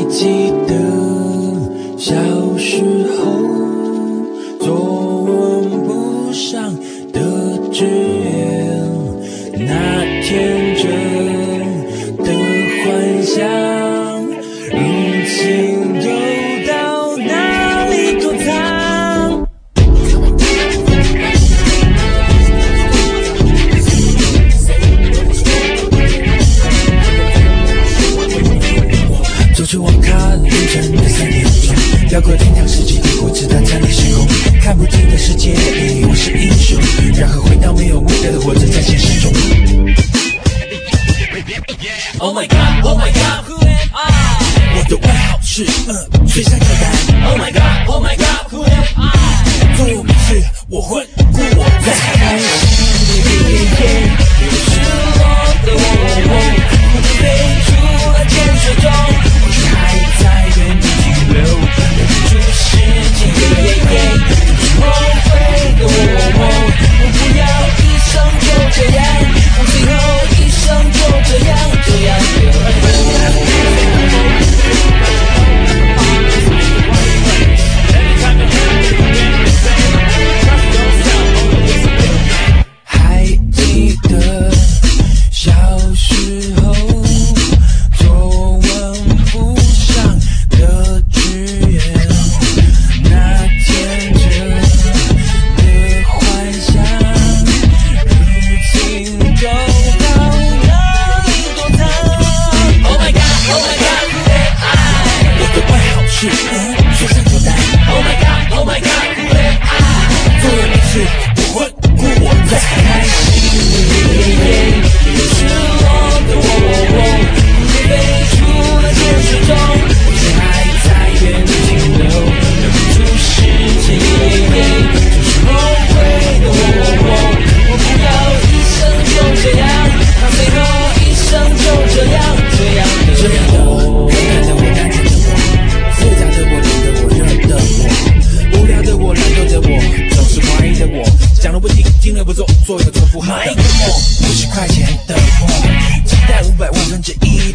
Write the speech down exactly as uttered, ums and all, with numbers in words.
记得小时候作文簿上的志愿，那天真的幻想，如今又到哪里躲藏？走出网咖凌晨的三点钟，辽阔天堂世纪帝国直达占领时空，看不尽的世界里我是英雄，然后回到没有目的的活着在现实中。Oh my god, oh my god, who am I？ 我的外号是呃水山歌单。Oh my god, oh my god, who am I？ 总有一次我会故我在开心，有失落的我，不知飞出了建设中，我却还在原地停留，忍不住时间，后悔的我，我不要一生就这样，我最后一生就这样，这样就还记得小时候作文簿上的志愿，那天真的幻想，如今都到哪里躲藏 ？Oh my god, oh my god, who am I？ 我的外号是水山歌单。Oh my god, oh my god, who am I？ 总有一次我会故我在开心，有失落的我，不知飞出了现实中，我却还在原地停留，忍不住时间，就是后悔的我，我不要一生就这样，到最后一生就这样，这样的这样的我，可爱的我，单纯的我，复杂的我，冷的我，热的我，无聊的我，懒惰的我，总是怀疑的我，讲了不听，听了不做，做一个重复好的我，五十块钱的我，期待五百万分之一